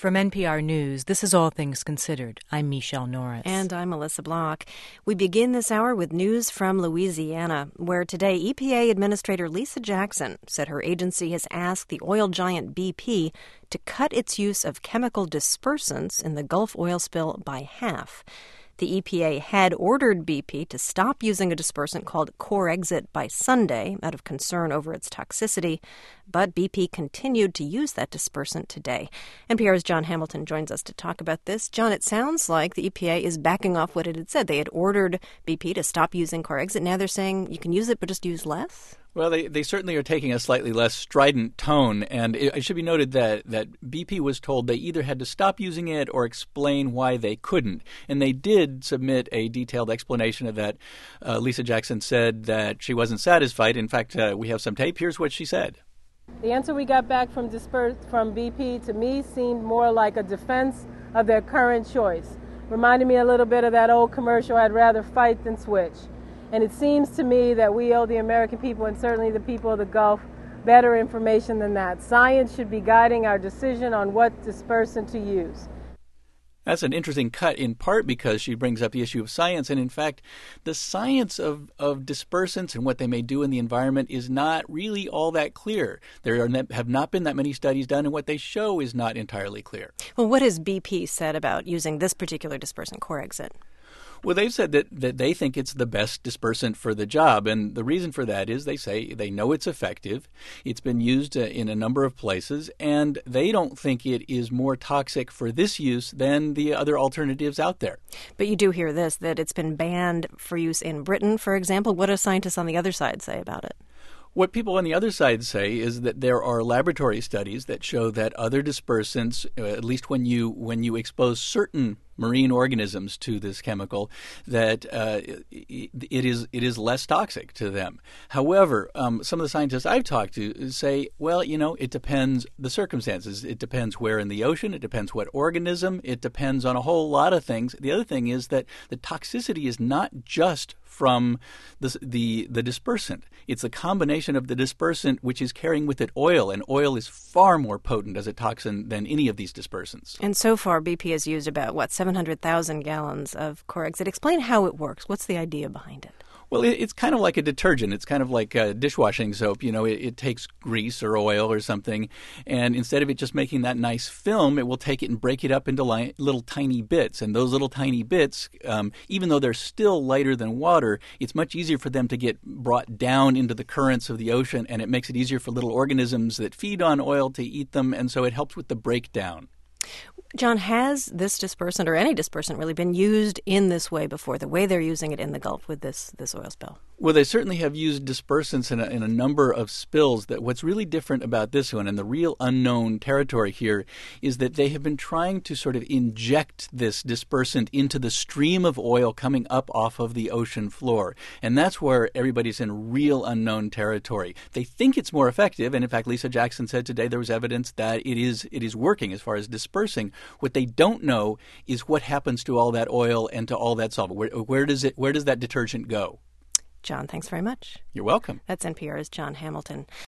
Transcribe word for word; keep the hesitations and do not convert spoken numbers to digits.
From N P R News, this is All Things Considered. I'm Michelle Norris. And I'm Melissa Block. We begin this hour with news from Louisiana, where today E P A Administrator Lisa Jackson said her agency has asked the oil giant B P to cut its use of chemical dispersants in the Gulf oil spill by half. The E P A had ordered B P to stop using a dispersant called Corexit by Sunday out of concern over its toxicity, but B P continued to use that dispersant today. N P R's John Hamilton joins us to talk about this. John, it sounds like the E P A is backing off what it had said. They had ordered B P to stop using Corexit. Now they're saying you can use it, but just use less? Well, they, they certainly are taking a slightly less strident tone, and it, it should be noted that, that B P was told they either had to stop using it or explain why they couldn't. And they did submit a detailed explanation of that. Uh, Lisa Jackson said that she wasn't satisfied. In fact, uh, we have some tape. Here's what she said. The answer we got back from disperse, from B P to me seemed more like a defense of their current choice. Reminded me a little bit of that old commercial, I'd rather fight than switch. And it seems to me that we owe the American people, and certainly the people of the Gulf, better information than that. Science should be guiding our decision on what dispersant to use. That's an interesting cut, in part because she brings up the issue of science. And in fact, the science of, of dispersants and what they may do in the environment is not really all that clear. There are, have not been that many studies done, and what they show is not entirely clear. Well, what has B P said about using this particular dispersant, Corexit? Well, they've said that, that they think it's the best dispersant for the job. And the reason for that is they say they know it's effective. It's been used uh, in a number of places, and they don't think it is more toxic for this use than the other alternatives out there. But you do hear this, that it's been banned for use in Britain, for example. What do scientists on the other side say about it? What people on the other side say is that there are laboratory studies that show that other dispersants, at least when you when you expose certain marine organisms to this chemical, that uh, it is it is less toxic to them. However, um, some of the scientists I've talked to say, well, you know, it depends the circumstances. It depends where in the ocean. It depends what organism. It depends on a whole lot of things. The other thing is that the toxicity is not just from the, the the dispersant. It's a combination of the dispersant which is carrying with it oil, and oil is far more potent as a toxin than any of these dispersants. And so far, B P has used about, what, seven hundred thousand gallons of Corexit. Explain how it works. What's the idea behind it? Well, it, it's kind of like a detergent. It's kind of like uh, dishwashing soap. You know, it, it takes grease or oil or something, and instead of it just making that nice film, it will take it and break it up into li- little tiny bits. And those little tiny bits, um, even though they're still lighter than water, it's much easier for them to get brought down into the currents of the ocean, and it makes it easier for little organisms that feed on oil to eat them, and so it helps with the breakdown. John, has this dispersant, or any dispersant really, been used in this way before, the way they're using it in the Gulf with this, this oil spill? Well, they certainly have used dispersants in a, in a number of spills. That what's really different about this one, and the real unknown territory here, is that they have been trying to sort of inject this dispersant into the stream of oil coming up off of the ocean floor. And that's where everybody's in real unknown territory. They think it's more effective, and in fact, Lisa Jackson said today there was evidence that it is it is working as far as dispersing. What they don't know is what happens to all that oil and to all that solvent. Where, where does it? Where does that detergent go? John, thanks very much. You're welcome. That's N P R's John Hamilton.